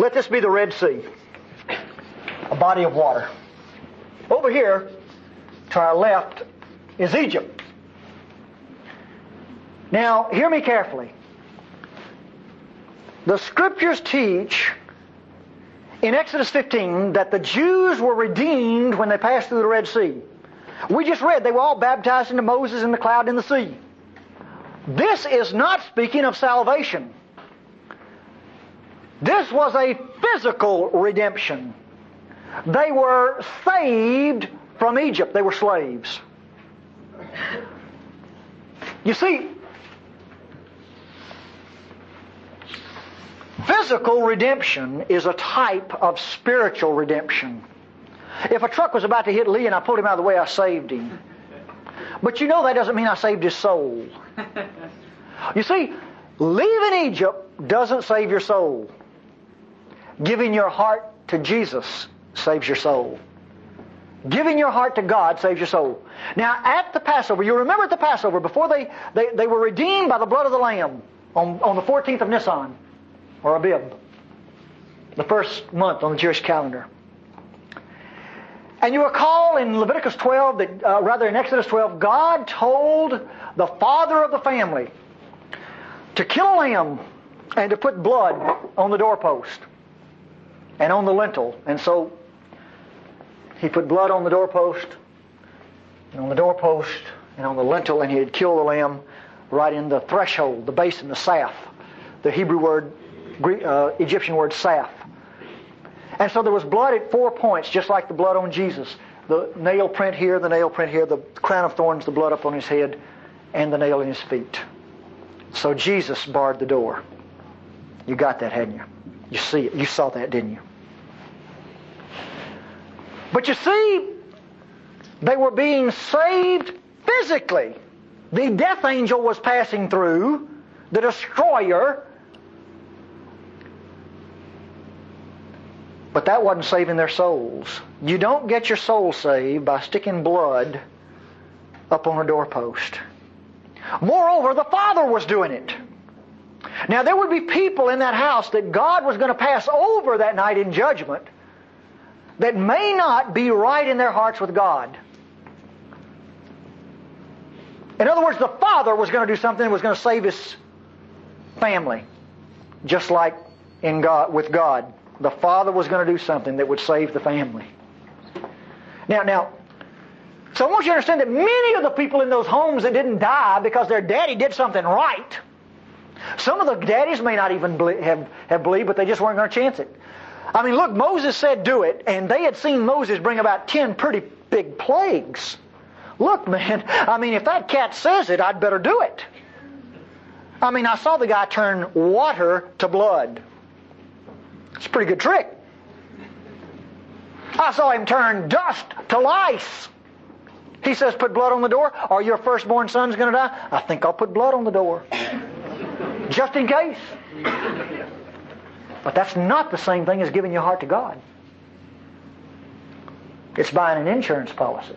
Let this be the Red Sea, a body of water. Over here, to our left, is Egypt. Now, hear me carefully. The Scriptures teach in Exodus 15 that the Jews were redeemed when they passed through the Red Sea. We just read they were all baptized into Moses in the cloud in the sea. This is not speaking of salvation. This was a physical redemption. They were saved from Egypt. They were slaves. You see, physical redemption is a type of spiritual redemption. If a truck was about to hit Lee and I pulled him out of the way, I saved him. But you know that doesn't mean I saved his soul. You see, leaving Egypt doesn't save your soul. Giving your heart to Jesus saves your soul. Giving your heart to God saves your soul. Now, at the Passover, you remember at the Passover, before they were redeemed by the blood of the Lamb on the 14th of Nisan, or Abib, the first month on the Jewish calendar. And you recall in Leviticus 12, in Exodus 12, God told the father of the family to kill a lamb and to put blood on the doorpost and on the lintel. And so he put blood on the doorpost and on the doorpost and on the lintel, and he had killed the lamb right in the threshold, the basin, the saph, the Hebrew word, Egyptian word saph. And so there was blood at 4 points, just like the blood on Jesus. The nail print here, the nail print here, the crown of thorns, the blood up on his head, and the nail in his feet. So Jesus barred the door. You got that, hadn't you? You see it. You saw that, didn't you? But you see, they were being saved physically. The death angel was passing through, the destroyer. But that wasn't saving their souls. You don't get your soul saved by sticking blood up on a doorpost. Moreover, the Father was doing it. Now, there would be people in that house that God was going to pass over that night in judgment that may not be right in their hearts with God. In other words, the Father was going to do something that was going to save His family. Just like with God. The Father was going to do something that would save the family. Now, so I want you to understand that many of the people in those homes that didn't die because their daddy did something right, some of the daddies may not even have believed, but they just weren't going to chance it. I mean, look, Moses said do it, and they had seen Moses bring about 10 pretty big plagues. Look, man, I mean, if that cat says it, I'd better do it. I mean, I saw the guy turn water to blood. It's a pretty good trick. I saw him turn dust to lice. He says, put blood on the door, or your firstborn son's going to die. I think I'll put blood on the door. Just in case. But that's not the same thing as giving your heart to God. It's buying an insurance policy.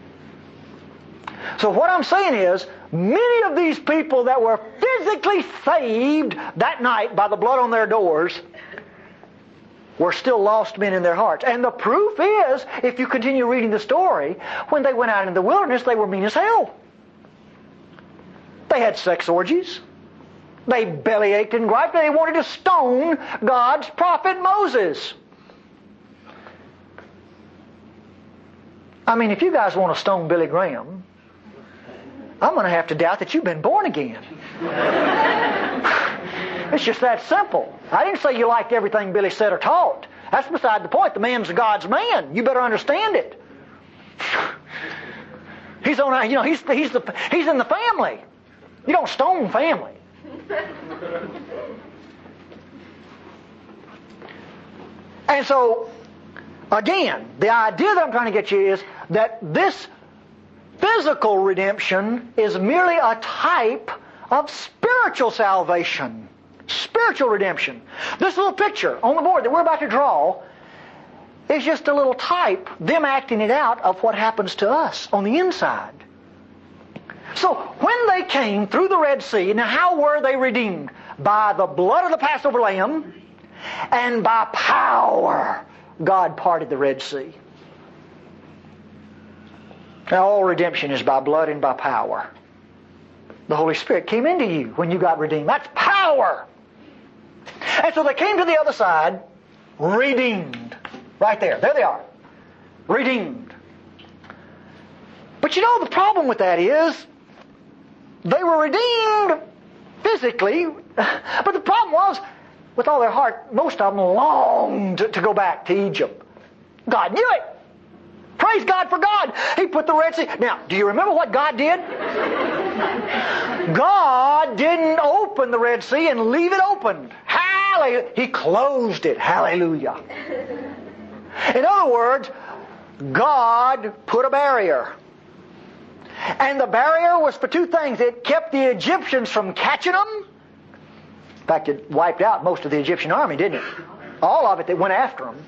So what I'm saying is, many of these people that were physically saved that night by the blood on their doors were still lost men in their hearts. And the proof is, if you continue reading the story, when they went out in the wilderness, they were mean as hell. They had sex orgies. They bellyached and griped. They wanted to stone God's prophet Moses. I mean, if you guys want to stone Billy Graham, I'm going to have to doubt that you've been born again. It's just that simple. I didn't say you liked everything Billy said or taught. That's beside the point. The man's God's man. You better understand it. He's on. He's in the family. You don't stone family. And so, again, the idea that I'm trying to get you is that this physical redemption is merely a type of spiritual salvation. Spiritual redemption. This little picture on the board that we're about to draw is just a little type, them acting it out of what happens to us on the inside. So when they came through the Red Sea, now how were they redeemed? By the blood of the Passover lamb and by power God parted the Red Sea. Now all redemption is by blood and by power. The Holy Spirit came into you when you got redeemed. That's power. And so they came to the other side, redeemed. Right there. There they are. Redeemed. But you know the problem with that is, they were redeemed physically, but the problem was, with all their heart, most of them longed to go back to Egypt. God knew it. Praise God for God. He put the Red Sea. Now, do you remember what God did? God didn't open the Red Sea and leave it open. Hallelujah. He closed it. Hallelujah. In other words, God put a barrier. And the barrier was for two things. It kept the Egyptians from catching them. In fact, it wiped out most of the Egyptian army, didn't it? All of it that went after them.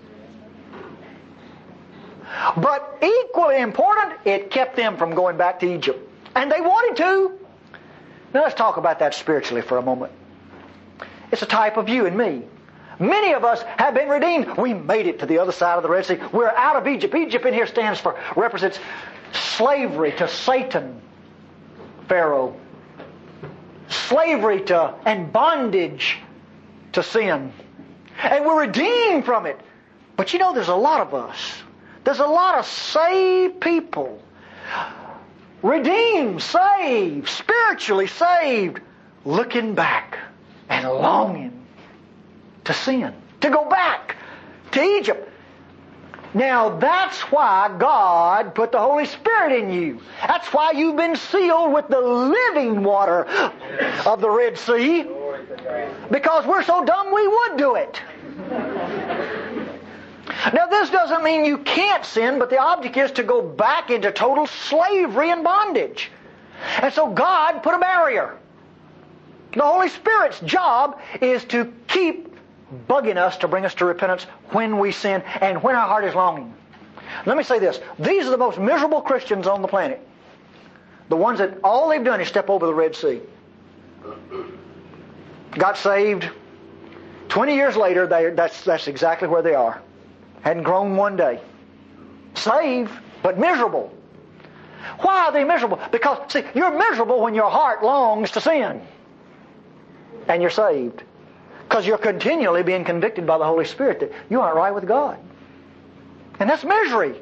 But equally important, it kept them from going back to Egypt. And they wanted to. Now let's talk about that spiritually for a moment. It's a type of you and me. Many of us have been redeemed. We made it to the other side of the Red Sea. We're out of Egypt. Egypt in here represents slavery to Satan, Pharaoh. Slavery to and bondage to sin. And we're redeemed from it. But you know, there's a lot of us. There's a lot of saved people. Redeemed, saved, spiritually saved, looking back and longing to sin, to go back to Egypt. Now that's why God put the Holy Spirit in you. That's why you've been sealed with the living water of the Red Sea. Because we're so dumb we would do it. Now this doesn't mean you can't sin, but the object is to go back into total slavery and bondage. And so God put a barrier. The Holy Spirit's job is to keep bugging us to bring us to repentance when we sin and when our heart is longing. Let me say this. These are the most miserable Christians on the planet. The ones that all they've done is step over the Red Sea. Got saved. 20 years later, that's exactly where they are. Hadn't grown one day. Saved, but miserable. Why are they miserable? Because, see, you're miserable when your heart longs to sin. And you're saved. Because you're continually being convicted by the Holy Spirit that you aren't right with God. And that's misery.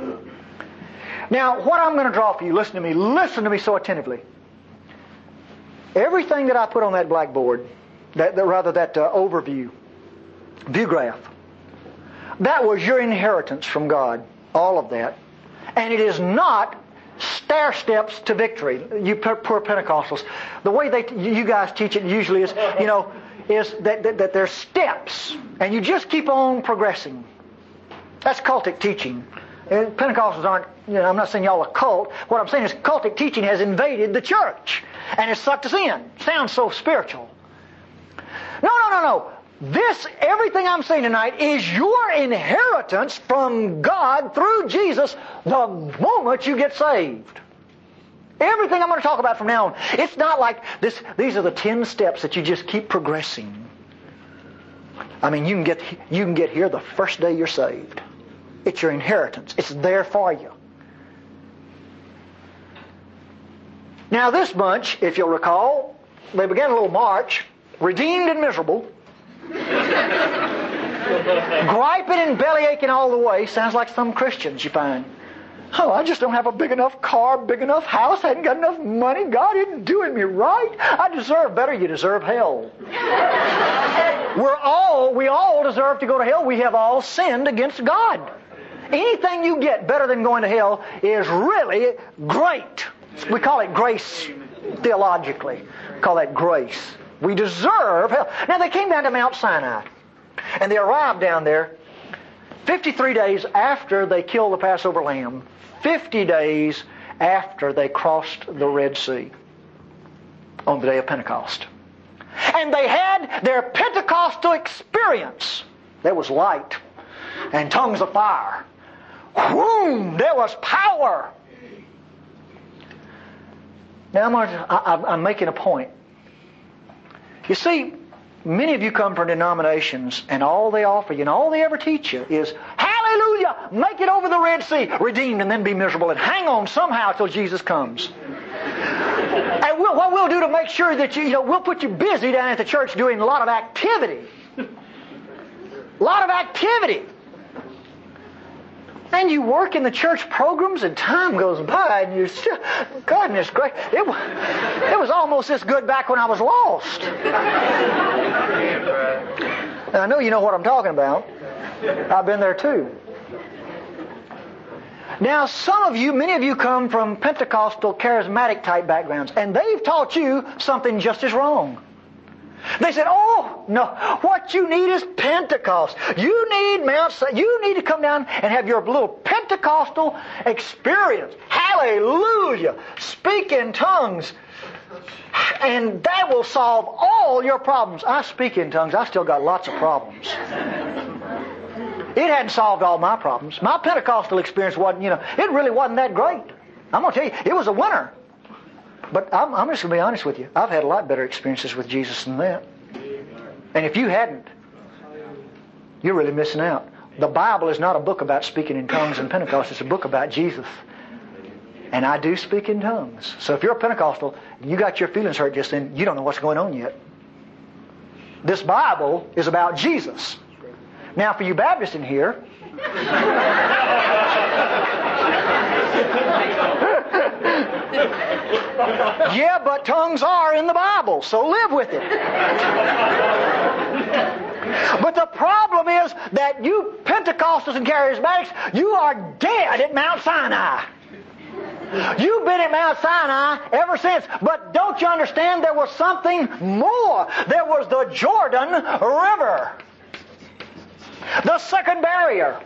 Now, what I'm going to draw for you, listen to me so attentively. Everything that I put on that blackboard, that overview, view graph, that was your inheritance from God. All of that. And it is not stair steps to victory. You poor Pentecostals. The way you guys teach it usually is, is that there's steps. And you just keep on progressing. That's cultic teaching. And Pentecostals aren't, I'm not saying y'all are cult. What I'm saying is cultic teaching has invaded the church. And it's sucked us in. Sounds so spiritual. No. Everything I'm saying tonight is your inheritance from God through Jesus the moment you get saved. Everything I'm going to talk about from now on, it's not like this. These are the 10 steps that you just keep progressing. I mean, you can get here the first day you're saved. It's your inheritance. It's there for you. Now this bunch, if you'll recall, they began a little march, redeemed and miserable, griping and belly aching all the way. Sounds like some Christians you find. Oh, I just don't have a big enough car, big enough house, I hadn't got enough money, God isn't doing me right. I deserve better, you deserve hell. We all deserve to go to hell. We have all sinned against God. Anything you get better than going to hell is really great. We call it grace theologically. We call that grace. We deserve hell. Now they came down to Mount Sinai. And they arrived down there 53 days after they killed the Passover lamb. 50 days after they crossed the Red Sea. On the day of Pentecost. And they had their Pentecostal experience. There was light. And tongues of fire. Whoom! There was power. Now I'm making a point. You see, Many of you come from denominations, and all they offer you and all they ever teach you is, hallelujah, make it over the Red Sea, redeemed, and then be miserable, and hang on somehow till Jesus comes. And what we'll do to make sure that we'll put you busy down at the church doing a lot of activity. A lot of activity. And you work in the church programs and time goes by and you're still, goodness gracious, it was almost this good back when I was lost. And I know you know what I'm talking about. I've been there too. Now many of you come from Pentecostal, charismatic type backgrounds, and they've taught you something just as wrong. They said, oh, no, what you need is Pentecost. You need Mount Sinai. You need to come down and have your little Pentecostal experience. Hallelujah. Speak in tongues. And that will solve all your problems. I speak in tongues. I still got lots of problems. It hadn't solved all my problems. My Pentecostal experience wasn't, it really wasn't that great. I'm going to tell you, it was a winner. But I'm just going to be honest with you. I've had a lot better experiences with Jesus than that. And if you hadn't, you're really missing out. The Bible is not a book about speaking in tongues and Pentecost. It's a book about Jesus. And I do speak in tongues. So if you're a Pentecostal, you got your feelings hurt just then, you don't know what's going on yet. This Bible is about Jesus. Now for you Baptists in here, yeah, but tongues are in the Bible, so live with it. But the problem is that you Pentecostals and Charismatics, you are dead at Mount Sinai. You've been at Mount Sinai ever since. But don't you understand there was something more? There was the Jordan River. The second barrier.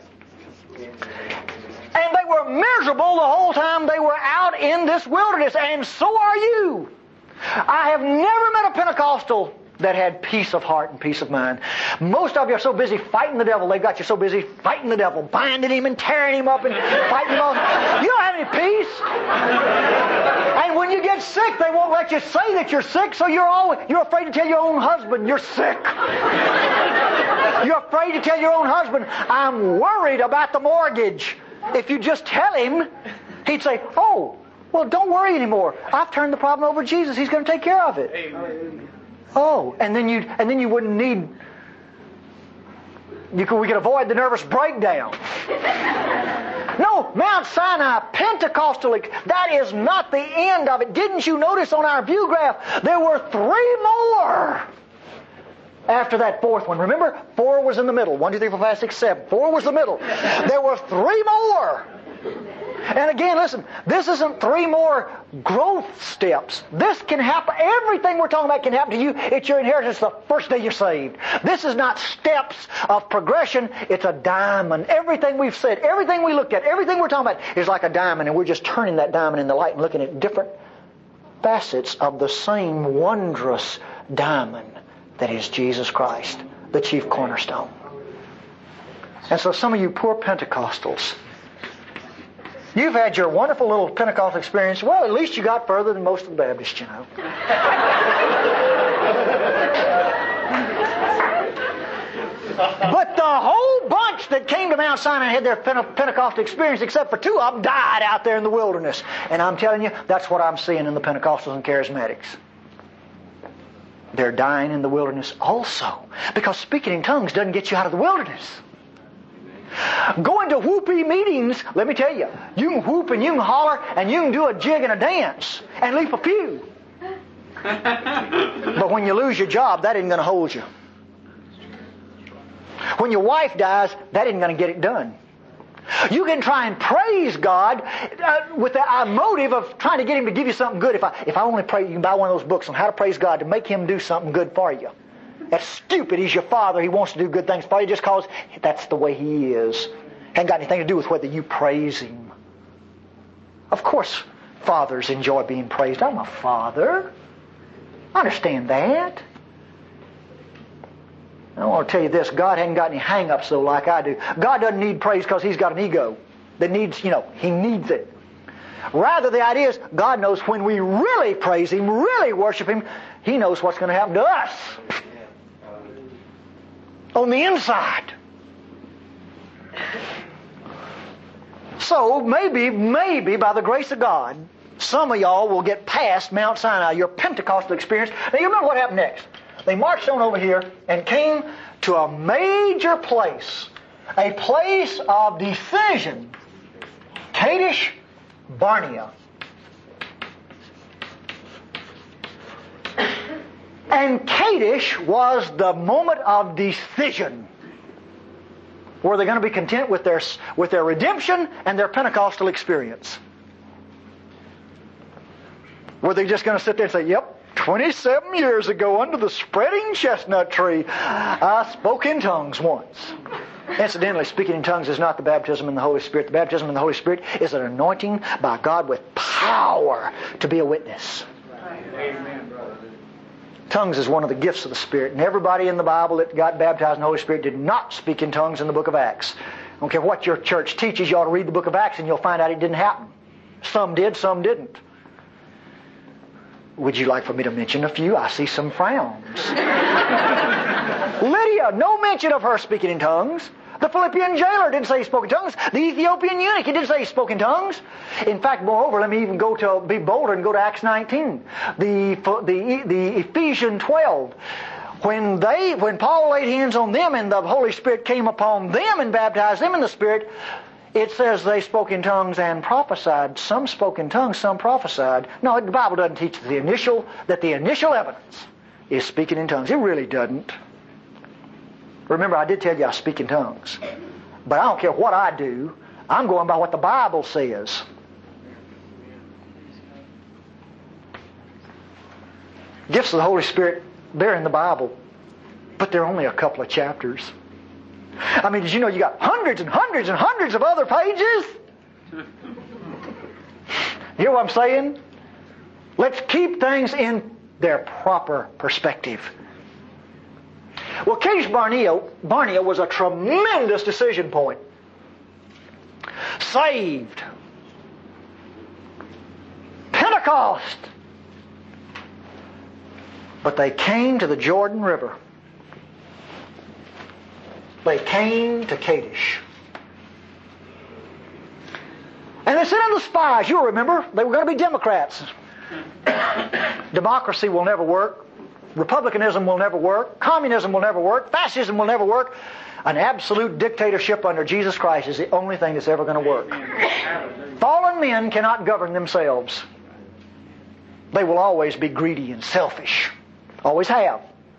And they were miserable the whole time they were out in this wilderness. And so are you. I have never met a Pentecostal that had peace of heart and peace of mind. Most of you are so busy fighting the devil. They've got you so busy fighting the devil, binding him and tearing him up and fighting him off. You don't have any peace. And when you get sick, they won't let you say that you're sick, so you're afraid to tell your own husband you're sick. You're afraid to tell your own husband, I'm worried about the mortgage. If you just tell him, he'd say, oh, well, don't worry anymore. I've turned the problem over to Jesus. He's going to take care of it. Amen. Oh, and then you wouldn't need. We could avoid the nervous breakdown. No, Mount Sinai, Pentecostal. That is not the end of it. Didn't you notice on our view graph there were 3 more after that fourth one? Remember, 4 was in the middle. 1, 2, 3, 4, 5, 6, 7. 4 was the middle. There were 3 more. And again, listen, this isn't 3 more growth steps. This can happen. Everything we're talking about can happen to you. It's your inheritance the first day you're saved. This is not steps of progression. It's a diamond. Everything we've said, everything we looked at, everything we're talking about is like a diamond, and we're just turning that diamond in the light and looking at different facets of the same wondrous diamond that is Jesus Christ, the chief cornerstone. And so some of you poor Pentecostals, you've had your wonderful little Pentecostal experience. Well, at least you got further than most of the Baptists, you know. But the whole bunch that came to Mount Sinai had their Pentecostal experience, except for 2 of them died out there in the wilderness. And I'm telling you, that's what I'm seeing in the Pentecostals and Charismatics. They're dying in the wilderness also. Because speaking in tongues doesn't get you out of the wilderness. Going to whoopee meetings, let me tell you, you can whoop and you can holler and you can do a jig and a dance and leap a pew. But when you lose your job, that isn't going to hold you. When your wife dies, that isn't going to get it done. You can try and praise God with the motive of trying to get Him to give you something good. If I only pray, you can buy one of those books on how to praise God to make Him do something good for you. That's stupid. He's your Father. He wants to do good things for you just because that's the way He is. Hasn't got anything to do with whether you praise Him. Of course, fathers enjoy being praised. I'm a father. I understand that. I want to tell you this. God hasn't got any hang-ups, though, like I do. God doesn't need praise because He's got an ego that needs, He needs it. Rather, the idea is God knows when we really praise Him, really worship Him, He knows what's going to happen to us. on the inside. So maybe by the grace of God, some of y'all will get past Mount Sinai, your Pentecostal experience. Now you remember what happened next. They marched on over here and came to a major place, a place of decision, Kadesh Barnea. And Kadesh was the moment of decision. Were they going to be content with their redemption and their Pentecostal experience? Were they just going to sit there and say, yep, 27 years ago under the spreading chestnut tree, I spoke in tongues once. Incidentally, speaking in tongues is not the baptism in the Holy Spirit. The baptism in the Holy Spirit is an anointing by God with power to be a witness. Amen, brother. Tongues is one of the gifts of the Spirit. And everybody in the Bible that got baptized in the Holy Spirit did not speak in tongues in the book of Acts. I don't care what your church teaches, you ought to read the book of Acts and you'll find out it didn't happen. Some did, some didn't. Would you like for me to mention a few? I see some frowns. Lydia, no mention of her speaking in tongues. The Philippian jailer didn't say he spoke in tongues. The Ethiopian eunuch, he didn't say he spoke in tongues. In fact, moreover, let me even be bolder and go to Acts 19. The Ephesians 12. When Paul laid hands on them and the Holy Spirit came upon them and baptized them in the Spirit, it says they spoke in tongues and prophesied. Some spoke in tongues, some prophesied. No, the Bible doesn't teach that the initial evidence is speaking in tongues. It really doesn't. Remember, I did tell you I speak in tongues. But I don't care what I do. I'm going by what the Bible says. Gifts of the Holy Spirit, they're in the Bible. But they're only a couple of chapters. I mean, did you know you got hundreds and hundreds and hundreds of other pages? You hear what I'm saying? Let's keep things in their proper perspective. Well, Kadesh Barnea was a tremendous decision point. Saved. Pentecost. But they came to the Jordan River. They came to Kadesh. And they sent in the spies. You'll remember, they were going to be Democrats. Democracy will never work. Republicanism will never work. Communism will never work. Fascism will never work. An absolute dictatorship under Jesus Christ is the only thing that's ever going to work. Fallen men cannot govern themselves. They will always be greedy and selfish. Always have.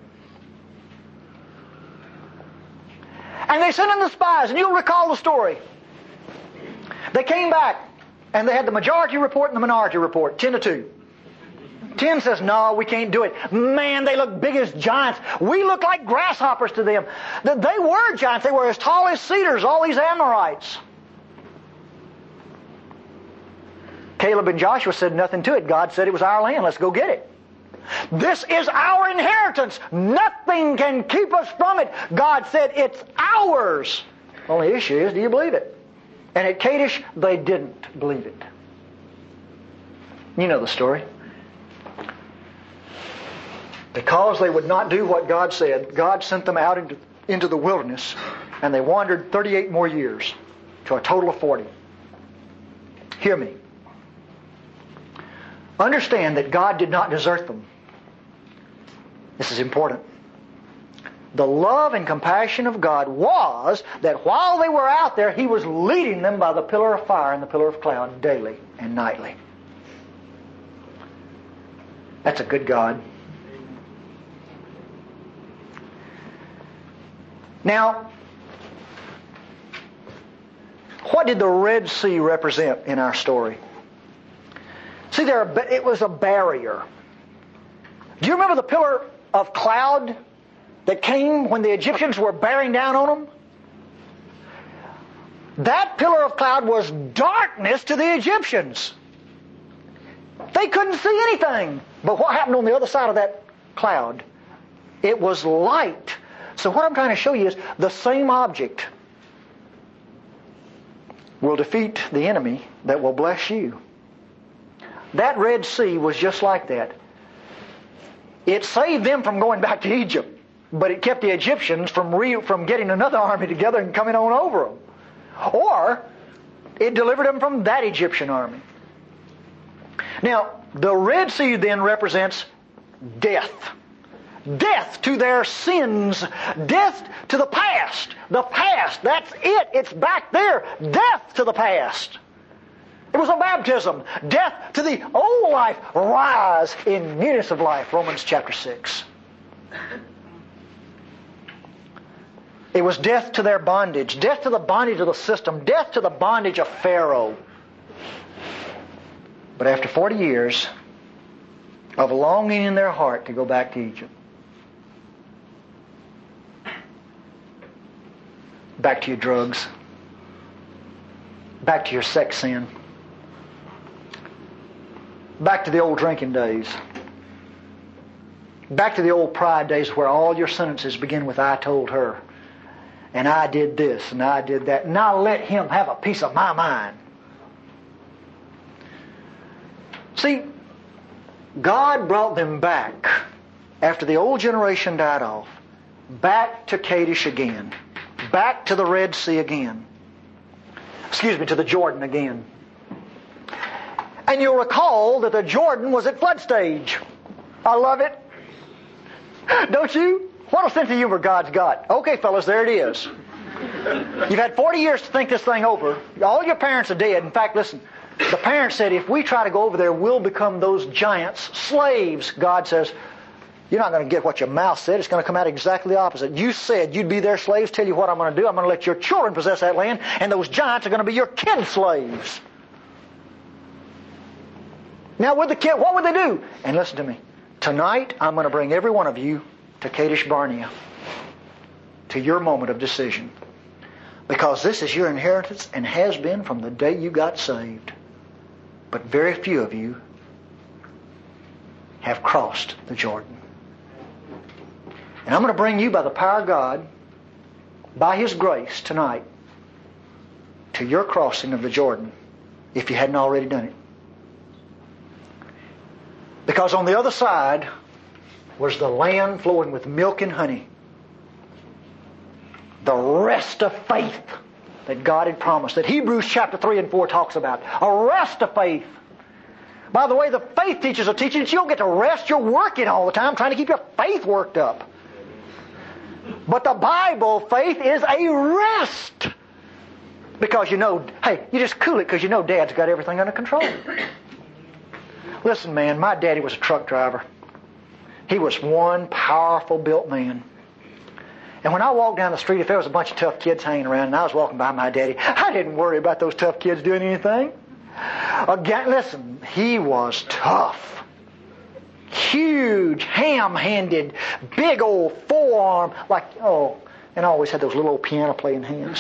And they sent in the spies, and you'll recall the story. They came back, and they had the majority report and the minority report, 10-2. 10 says, no, we can't do it. Man, they look big as giants. We look like grasshoppers to them. They were giants. They were as tall as cedars, all these Amorites. Caleb and Joshua said nothing to it. God said it was our land. Let's go get it. This is our inheritance. Nothing can keep us from it. God said it's ours. Only issue is, do you believe it? And at Kadesh, they didn't believe it. You know the story. Because they would not do what God said, God sent them out into the wilderness, and they wandered 38 more years to a total of 40. Hear me. Understand that God did not desert them. This is important. The love and compassion of God was that while they were out there, He was leading them by the pillar of fire and the pillar of cloud daily and nightly. That's a good God. Now, what did the Red Sea represent in our story? See, it was a barrier. Do you remember the pillar of cloud that came when the Egyptians were bearing down on them? That pillar of cloud was darkness to the Egyptians. They couldn't see anything. But what happened on the other side of that cloud? It was light. So what I'm trying to show you is the same object will defeat the enemy that will bless you. That Red Sea was just like that. It saved them from going back to Egypt. but it kept the Egyptians from getting another army together and coming on over them. Or it delivered them from that Egyptian army. Now, the Red Sea then represents death. Death to their sins. Death to the past. The past. That's it. It's back there. Death to the past. It was a baptism. Death to the old life. Rise in newness of life. Romans chapter 6. It was death to their bondage. Death to the bondage of the system. Death to the bondage of Pharaoh. But after 40 years of longing in their heart to go back to Egypt, back to your drugs, back to your sex sin, back to the old drinking days, back to the old pride days where all your sentences begin with "I told her," and "I did this," and "I did that," and "I'll let him have a piece of my mind." See, God brought them back after the old generation died off, back to Kadesh again, back to the Red Sea again. To the Jordan again. And you'll recall that the Jordan was at flood stage. I love it. Don't you? What a sense of humor God's got. Okay, fellas, there it is. You've had 40 years to think this thing over. All your parents are dead. In fact, listen, the parents said, if we try to go over there, we'll become those giants, slaves. God says, you're not going to get what your mouth said. It's going to come out exactly the opposite. You said you'd be their slaves. Tell you what I'm going to do. I'm going to let your children possess that land, and those giants are going to be your kid slaves. Now, with the kid, what would they do? And listen to me. Tonight, I'm going to bring every one of you to Kadesh Barnea, to your moment of decision. Because this is your inheritance and has been from the day you got saved. But very few of you have crossed the Jordan. And I'm going to bring you by the power of God, by His grace tonight, to your crossing of the Jordan, if you hadn't already done it. Because on the other side was the land flowing with milk and honey. The rest of faith that God had promised, that Hebrews chapter 3 and 4 talks about. A rest of faith. By the way, the faith teachers are teaching that you don't get to rest. You're working all the time trying to keep your faith worked up. But the Bible faith is a rest. Because you know, hey, you just cool it because you know Dad's got everything under control. Listen, man, my daddy was a truck driver. He was one powerful built man. And when I walked down the street, if there was a bunch of tough kids hanging around and I was walking by my daddy, I didn't worry about those tough kids doing anything. Again, listen, he was tough. Huge, ham-handed, big old forearm, and always had those little old piano-playing hands.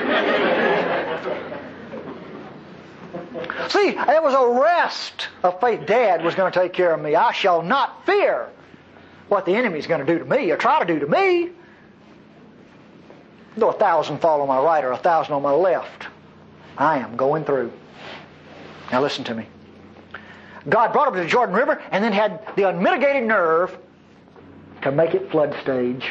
See, there was a rest of faith. Dad was going to take care of me. I shall not fear what the enemy's going to do to me or try to do to me. Though 1,000 fall on my right or 1,000 on my left, I am going through. Now listen to me. God brought him to the Jordan River and then had the unmitigated nerve to make it flood stage.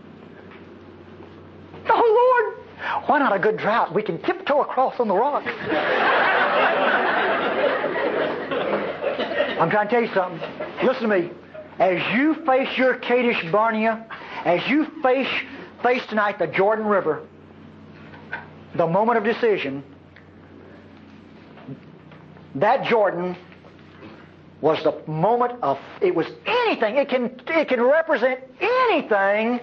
Oh, Lord! Why not a good drought? We can tiptoe across on the rock. I'm trying to tell you something. Listen to me. As you face your Kadesh Barnea, as you face tonight the Jordan River, the moment of decision, that Jordan was the moment of, it was anything, it can represent anything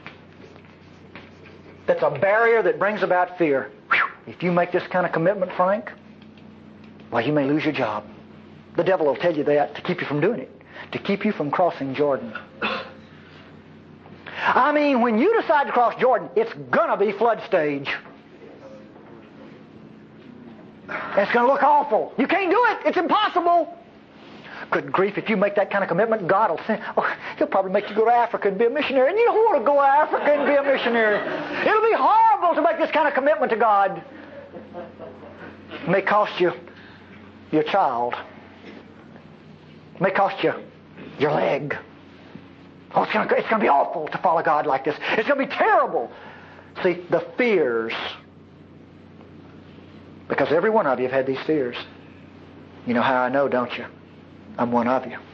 that's a barrier that brings about fear. If you make this kind of commitment, Frank, well, you may lose your job. The devil will tell you that to keep you from doing it, to keep you from crossing Jordan. I mean, when you decide to cross Jordan, it's going to be flood stage. It's going to look awful. You can't do it. It's impossible. Good grief, if you make that kind of commitment, God will send... He'll probably make you go to Africa and be a missionary. And you don't want to go to Africa and be a missionary. It'll be horrible to make this kind of commitment to God. It may cost you your child. It may cost you your leg. Oh, it's going to be awful to follow God like this. It's going to be terrible. See, the fears. Because every one of you have had these fears. You know how I know, don't you? I'm one of you.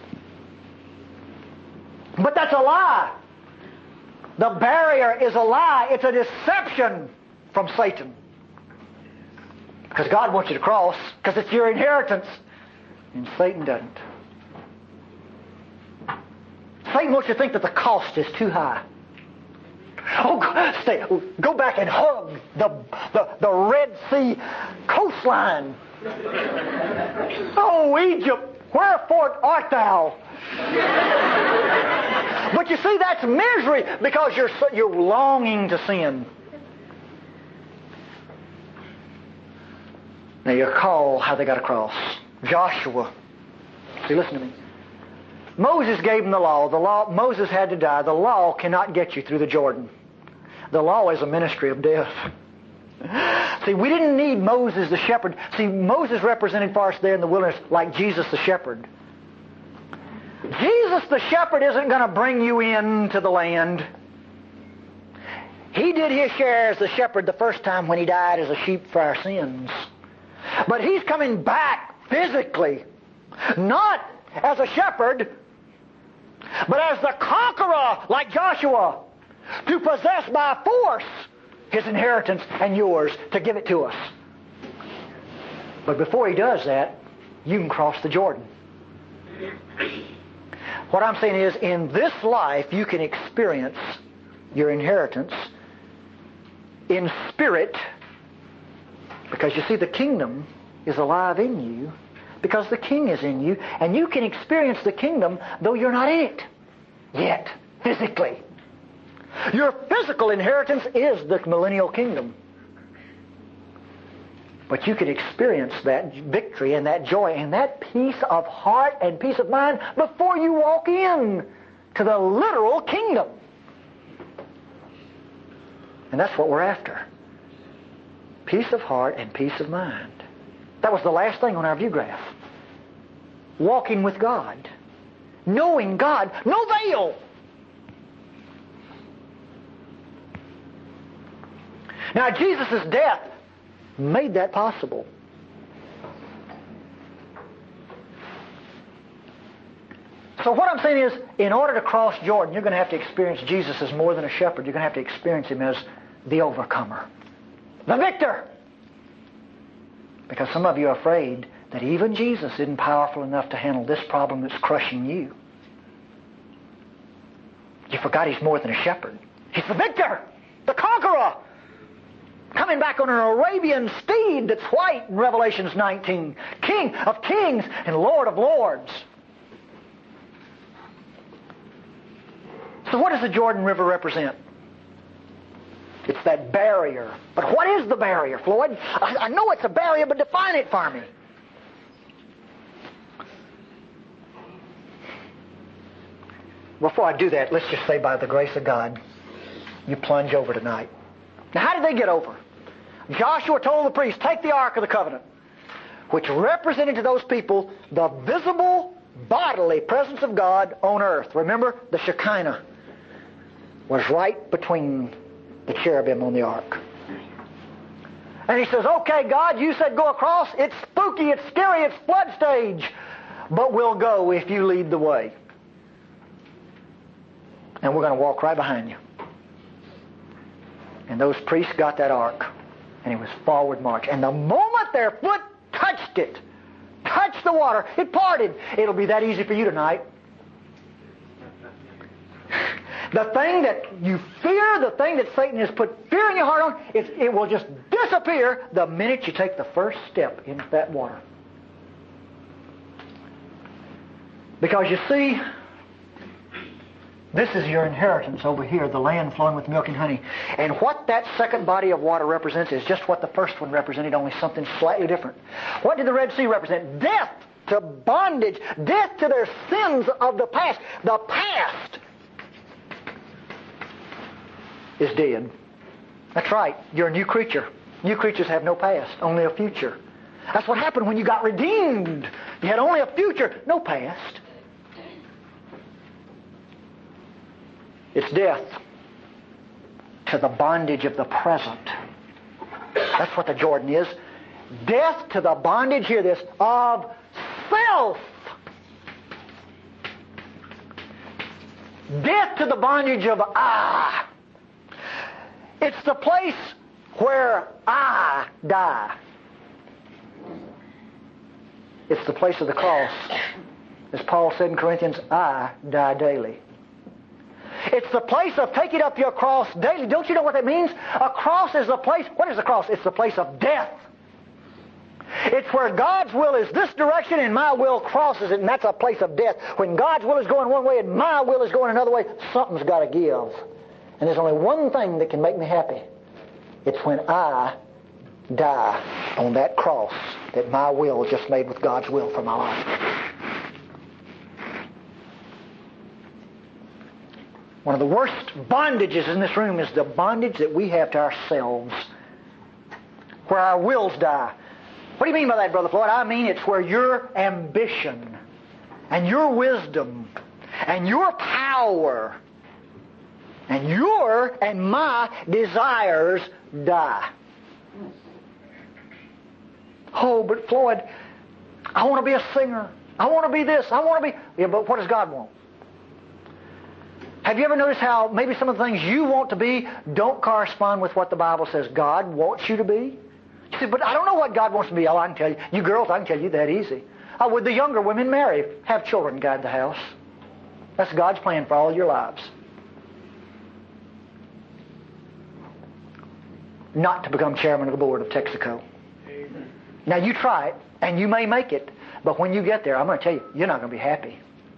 But that's a lie. The barrier is a lie. It's a deception from Satan. Because God wants you to cross, because it's your inheritance. And Satan doesn't. Satan wants you to think that the cost is too high. Go back and hug the Red Sea coastline. Oh, Egypt, wherefore art thou? But you see, that's misery because you're longing to sin. Now you recall how they got across. Joshua. See, listen to me. Moses gave them the law. Moses had to die. The law cannot get you through the Jordan. The law is a ministry of death. See, we didn't need Moses the shepherd. See, Moses represented for us there in the wilderness like Jesus the shepherd. Jesus the shepherd isn't going to bring you into the land. He did his share as the shepherd the first time when he died as a sheep for our sins. But he's coming back physically, not as a shepherd, but as the conqueror like Joshua, to possess by force his inheritance and yours, to give it to us. But before he does that, you can cross the Jordan. What I'm saying is, in this life, you can experience your inheritance in spirit, because you see, the kingdom is alive in you, because the King is in you, and you can experience the kingdom though you're not in it yet, physically. Your physical inheritance is the millennial kingdom. But you can experience that victory and that joy and that peace of heart and peace of mind before you walk in to the literal kingdom. And that's what we're after. Peace of heart and peace of mind. That was the last thing on our view graph. Walking with God. Knowing God. No veil. Now, Jesus' death made that possible. So what I'm saying is, in order to cross Jordan, you're going to have to experience Jesus as more than a shepherd. You're going to have to experience Him as the overcomer. The victor! Because some of you are afraid that even Jesus isn't powerful enough to handle this problem that's crushing you. You forgot He's more than a shepherd. He's the victor! The conqueror! Coming back on an Arabian steed that's white in Revelations 19. King of kings and Lord of lords. So what does the Jordan River represent? It's that barrier. But what is the barrier, Floyd? I know it's a barrier, but define it for me. Before I do that, let's just say by the grace of God, you plunge over tonight. Now, how did they get over? Joshua told the priests, take the Ark of the Covenant, which represented to those people the visible, bodily presence of God on earth. Remember, the Shekinah was right between the cherubim on the ark. And he says, okay, God, you said go across. It's spooky, it's scary, it's flood stage. But we'll go if you lead the way. And we're going to walk right behind you. And those priests got that ark. And it was forward march. And the moment their foot touched it, touched the water, it parted. It'll be that easy for you tonight. The thing that you fear, the thing that Satan has put fear in your heart on, it will just disappear the minute you take the first step into that water. Because you see, this is your inheritance over here, the land flowing with milk and honey. And what that second body of water represents is just what the first one represented, only something slightly different. What did the Red Sea represent? Death to bondage, death to their sins of the past. The past is dead. That's right. You're a new creature. New creatures have no past, only a future. That's what happened when you got redeemed. You had only a future, no past. It's death to the bondage of the present. That's what the Jordan is. Death to the bondage, hear this, of self. Death to the bondage of I. It's the place where I die. It's the place of the cross. As Paul said in Corinthians, I die daily. It's the place of taking up your cross daily. Don't you know what that means? A cross is the place, what is the cross? It's the place of death. It's where God's will is this direction and my will crosses it, and that's a place of death. When God's will is going one way and my will is going another way, something's got to give. And there's only one thing that can make me happy. It's when I die on that cross that my will just made with God's will for my life. One of the worst bondages in this room is the bondage that we have to ourselves, where our wills die. What do you mean by that, Brother Floyd? I mean it's where your ambition and your wisdom and your power and your and my desires die. Oh, but Floyd, I want to be a singer. I want to be this. I want to be... Yeah, but what does God want? Have you ever noticed how maybe some of the things you want to be don't correspond with what the Bible says God wants you to be? You say, but I don't know what God wants to be. Oh, I can tell you. You girls, I can tell you that easy. Would the younger women marry, have children, guide the house? That's God's plan for all your lives. Not to become chairman of the board of Texaco. Amen. Now you try it, and you may make it, but when you get there, I'm going to tell you, you're not going to be happy.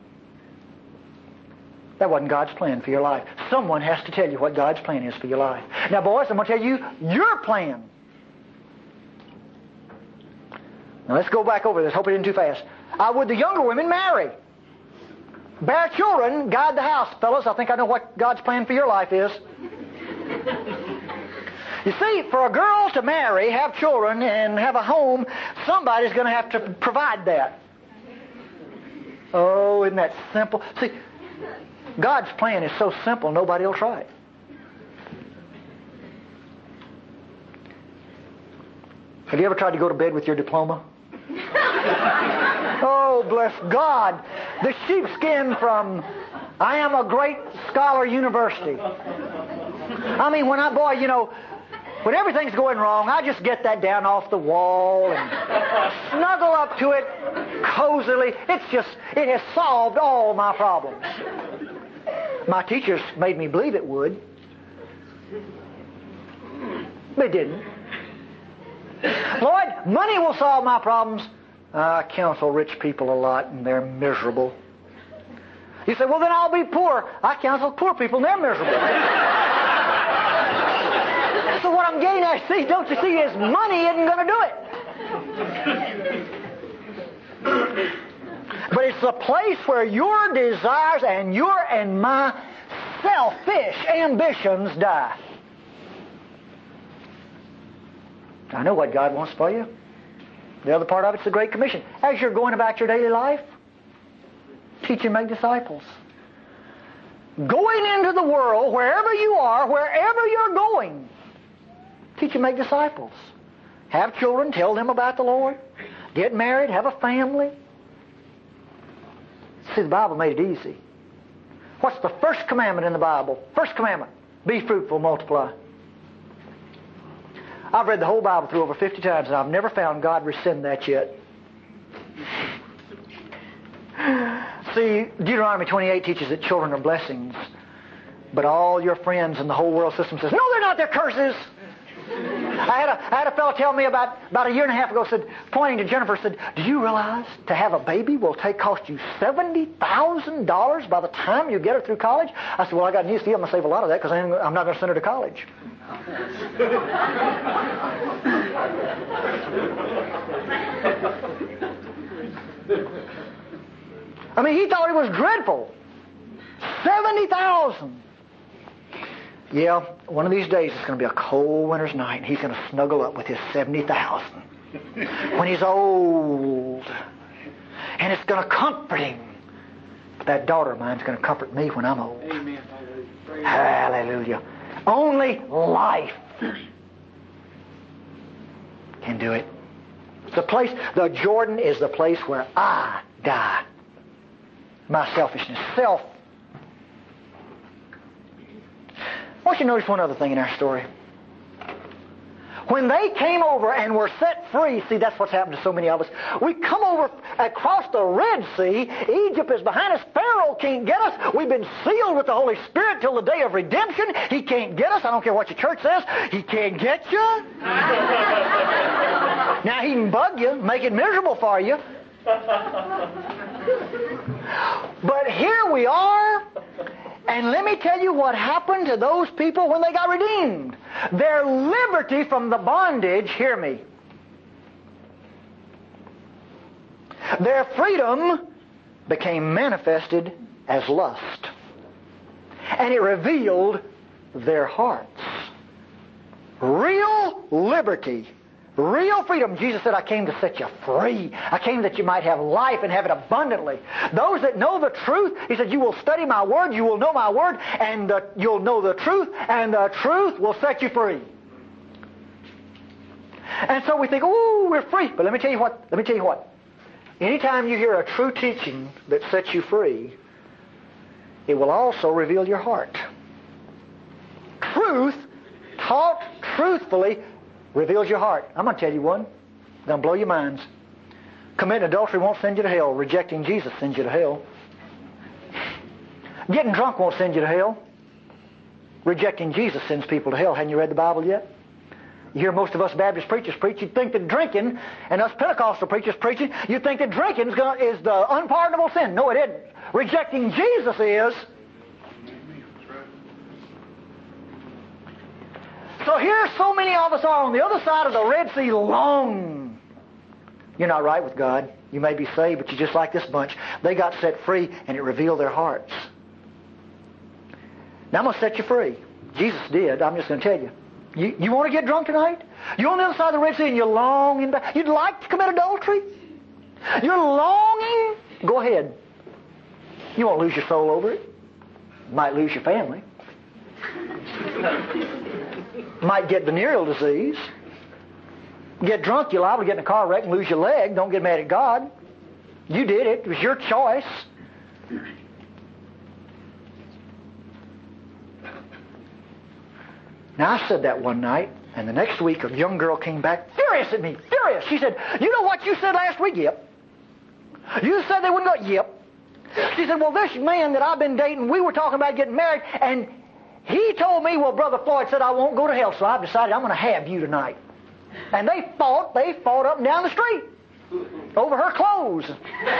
That wasn't God's plan for your life. Someone has to tell you what God's plan is for your life. Now, boys, I'm going to tell you your plan. Now, let's go back over this. Hope it isn't too fast. Would the younger women marry? Bear children, guide the house. Fellas, I think I know what God's plan for your life is. You see, for a girl to marry, have children, and have a home, somebody's going to have to provide that. Oh, isn't that simple? See, God's plan is so simple, nobody will try it. Have you ever tried to go to bed with your diploma? Oh, bless God. The sheepskin from I am a great scholar university. I mean, when when everything's going wrong, I just get that down off the wall and snuggle up to it cozily. It has solved all my problems. My teachers made me believe it would. They didn't. Lord, money will solve my problems. I counsel rich people a lot, and they're miserable. You say, well, then I'll be poor. I counsel poor people, and they're miserable. So what I'm getting at, don't you see, is money isn't going to do it. But it's the place where your desires and my selfish ambitions die. I know what God wants for you. The other part of it's the Great Commission. As you're going about your daily life, teach and make disciples. Going into the world, wherever you are, wherever you're going, teach and make disciples. Have children, tell them about the Lord. Get married, have a family. See, the Bible made it easy. What's the first commandment in the Bible? First commandment, be fruitful, multiply. I've read the whole Bible through over 50 times, and I've never found God rescind that yet. See, Deuteronomy 28 teaches that children are blessings, but all your friends in the whole world system says, no, they're not, they're curses. I had a fellow tell me about a year and a half ago, pointing to Jennifer, said, do you realize to have a baby will cost you $70,000 by the time you get her through college? I said, well, I got news for you. I'm going to save a lot of that because I'm not going to send her to college. I mean, he thought it was dreadful. $70,000. Yeah, one of these days it's going to be a cold winter's night, and he's going to snuggle up with his $70,000 when he's old, and it's going to comfort him. But that daughter of mine's going to comfort me when I'm old. Amen. Hallelujah. Only life can do it. The Jordan is the place where I die. My selfishness. Self. I want you to notice one other thing in our story. When they came over and were set free, see, that's what's happened to so many of us. We come over across the Red Sea. Egypt is behind us. Pharaoh can't get us. We've been sealed with the Holy Spirit till the day of redemption. He can't get us. I don't care what your church says. He can't get you. Now, he can bug you, make it miserable for you. But here we are. And let me tell you what happened to those people when they got redeemed. Their liberty from the bondage, hear me. Their freedom became manifested as lust. And it revealed their hearts. Real liberty. Real freedom. Jesus said, I came to set you free. I came that you might have life and have it abundantly. Those that know the truth, He said, you will study my word, you will know my word, and you'll know the truth, and the truth will set you free. And so we think, ooh, we're free. But let me tell you what. Anytime you hear a true teaching that sets you free, it will also reveal your heart. Truth, taught truthfully, reveals your heart. I'm going to tell you one. It's going to blow your minds. Committing adultery won't send you to hell. Rejecting Jesus sends you to hell. Getting drunk won't send you to hell. Rejecting Jesus sends people to hell. Hadn't you read the Bible yet? You hear most of us Baptist preachers preach, you'd think that drinking, and us Pentecostal preachers preaching, you'd think that drinking is the unpardonable sin. No, it isn't. Rejecting Jesus is. So here so many of us are on the other side of the Red Sea long. You're not right with God. You may be saved, but you're just like this bunch. They got set free, and it revealed their hearts. Now I'm going to set you free. Jesus did. I'm just going to tell you. You want to get drunk tonight? You're on the other side of the Red Sea, and you're longing. You'd like to commit adultery? You're longing? Go ahead. You won't lose your soul over it. You might lose your family. Might get venereal disease. Get drunk, you're liable to get in a car wreck and lose your leg. Don't get mad at God. You did it. It was your choice. Now, I said that one night, and the next week a young girl came back furious at me. Furious. She said, you know what you said last week? Yep. You said they wouldn't go. Yep. She said, well, this man that I've been dating, we were talking about getting married, and he told me, well, Brother Floyd said I won't go to hell, so I've decided I'm going to have you tonight. And they fought up and down the street over her clothes.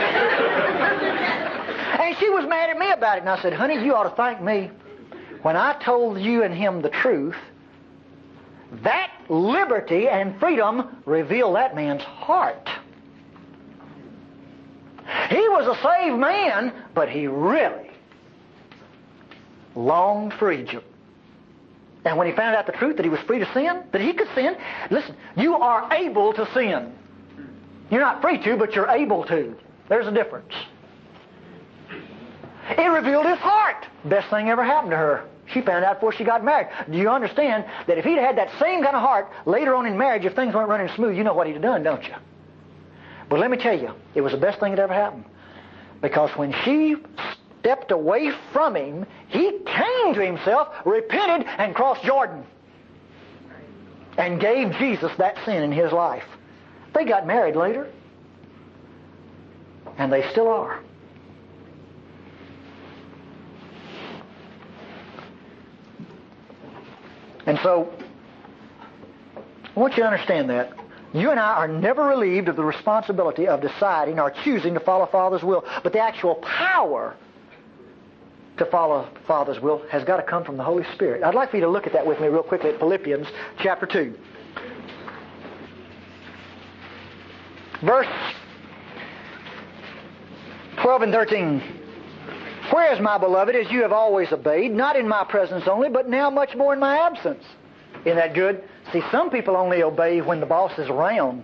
And she was mad at me about it, and I said, honey, you ought to thank me. When I told you and him the truth, that liberty and freedom revealed that man's heart. He was a saved man, but he really longed for Egypt. And when he found out the truth that he was free to sin, that he could sin, listen, you are able to sin. You're not free to, but you're able to. There's a difference. It revealed his heart. Best thing ever happened to her. She found out before she got married. Do you understand that if he'd had that same kind of heart later on in marriage, if things weren't running smooth, you know what he'd have done, don't you? But let me tell you, it was the best thing that ever happened. Because when she stepped away from him, he came to himself, repented, and crossed Jordan. And gave Jesus that sin in his life. They got married later. And they still are. And so, I want you to understand that. You and I are never relieved of the responsibility of deciding or choosing to follow Father's will. But the actual power to follow Father's will has got to come from the Holy Spirit. I'd like for you to look at that with me real quickly at Philippians chapter 2. Verse 12 and 13. Whereas, my beloved, as you have always obeyed, not in my presence only, but now much more in my absence. Isn't that good? See, some people only obey when the boss is around.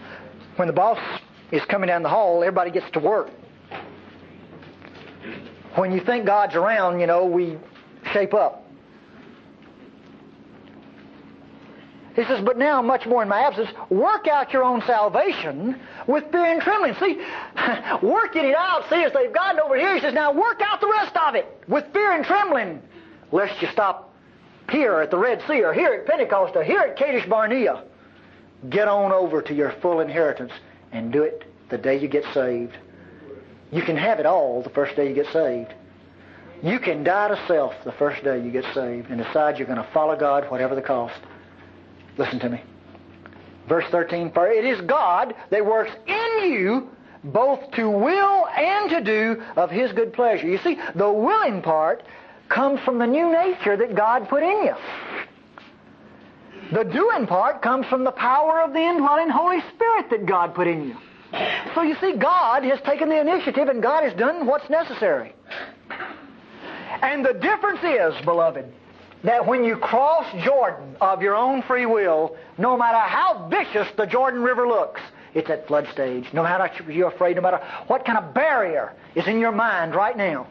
When the boss is coming down the hall, everybody gets to work. When you think God's around, we shape up. He says, but now, much more in my absence, work out your own salvation with fear and trembling. See, working it out, see, as they've gotten over here, he says, now work out the rest of it with fear and trembling, lest you stop here at the Red Sea, or here at Pentecost, or here at Kadesh Barnea. Get on over to your full inheritance and do it the day you get saved. You can have it all the first day you get saved. You can die to self the first day you get saved and decide you're going to follow God whatever the cost. Listen to me. Verse 13, for it is God that works in you both to will and to do of His good pleasure. You see, the willing part comes from the new nature that God put in you. The doing part comes from the power of the indwelling Holy Spirit that God put in you. So you see, God has taken the initiative and God has done what's necessary. And the difference is, beloved, that when you cross Jordan of your own free will, no matter how vicious the Jordan River looks, it's at flood stage. No matter how you're afraid, no matter what kind of barrier is in your mind right now.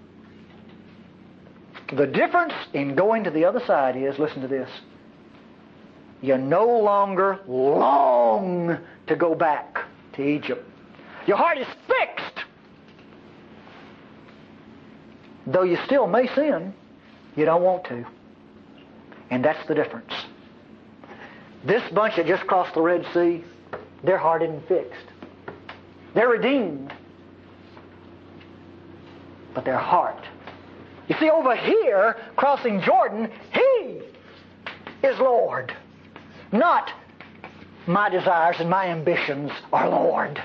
The difference in going to the other side is, listen to this, you no longer long to go back to Egypt. Your heart is fixed. Though you still may sin, you don't want to. And that's the difference. This bunch that just crossed the Red Sea, their heart isn't fixed. They're redeemed. But their heart. You see, over here, crossing Jordan, He is Lord. Not my desires and my ambitions are Lord.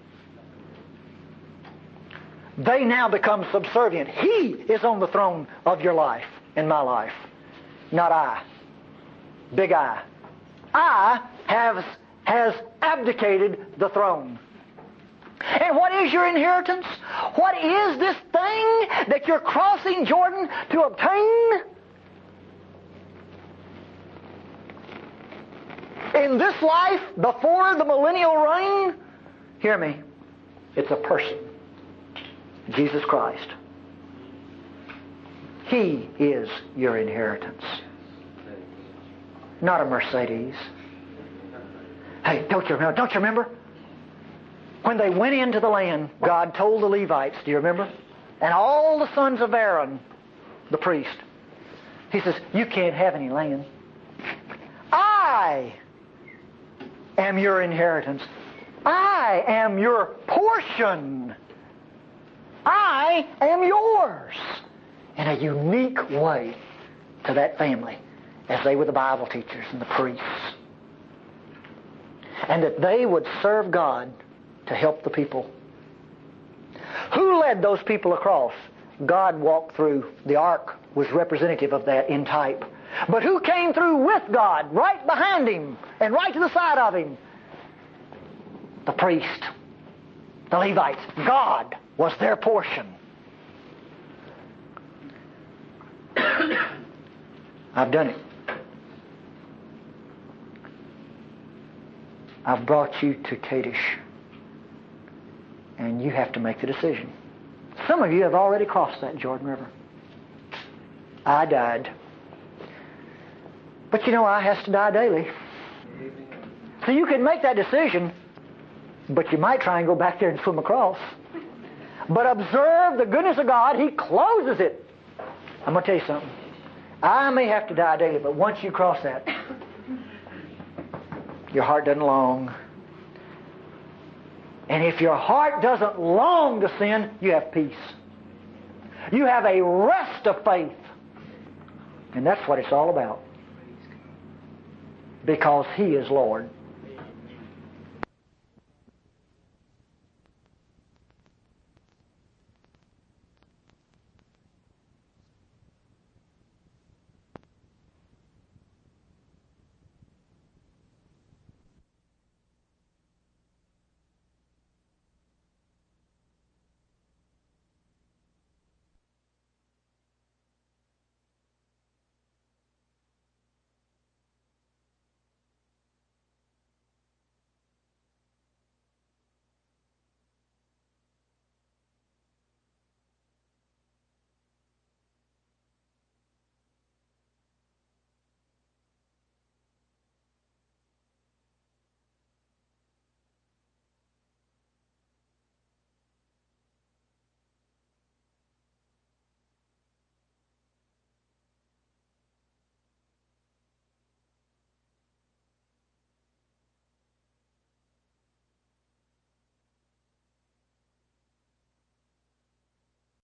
They now become subservient. He is on the throne of your life and my life. Not I. Big I. I has abdicated the throne. And what is your inheritance? What is this thing that you're crossing Jordan to obtain? In this life, before the millennial reign, hear me, it's a person. Jesus Christ. He is your inheritance. Not a Mercedes. Hey, don't you remember? When they went into the land, God told the Levites, do you remember? And all the sons of Aaron, the priest. He says, you can't have any land. I am your inheritance. I am your portion. I am yours. In a unique way to that family, as they were the Bible teachers and the priests. And that they would serve God to help the people. Who led those people across? God walked through. The ark was representative of that in type. But who came through with God, right behind Him, and right to the side of Him? The priest, the Levites. God was their portion. I've done it. I've brought you to Kadesh. And you have to make the decision. Some of you have already crossed that Jordan River. I died. But I has to die daily. So you can make that decision, but you might try and go back there and swim across. But observe the goodness of God. He closes it. I'm going to tell you something. I may have to die daily, but once you cross that, your heart doesn't long. And if your heart doesn't long to sin, you have peace. You have a rest of faith. And that's what it's all about. Because He is Lord.